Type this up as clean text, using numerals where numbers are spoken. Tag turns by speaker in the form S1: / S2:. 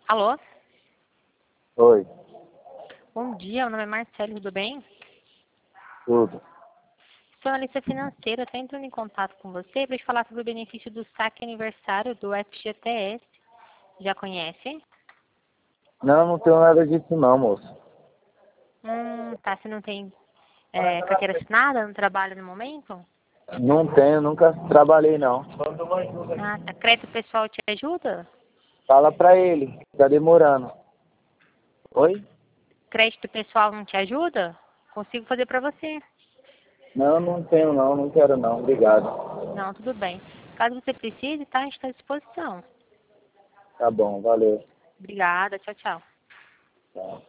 S1: Alô?
S2: Oi,
S1: Bom dia, meu nome é Marcelo, tudo bem?
S2: tudo.
S1: Sou analista financeira, estou entrando em contato com você para te falar sobre o benefício do saque aniversário do FGTS. Já conhece?
S2: Não, não tenho nada disso não, moço.
S1: Tá, você não tem carteira assinada, não trabalha no momento?
S2: Não tenho, nunca trabalhei não.
S1: Ah, tá. Crédito pessoal te ajuda?
S2: Fala pra ele, tá demorando. Oi?
S1: Crédito pessoal não te ajuda? Consigo fazer para você.
S2: Não, não tenho não, não quero não, obrigado.
S1: Não, tudo bem. Caso você precise, tá? A gente está à disposição.
S2: Tá bom, valeu.
S1: Obrigada, tchau, tchau.
S2: Tchau.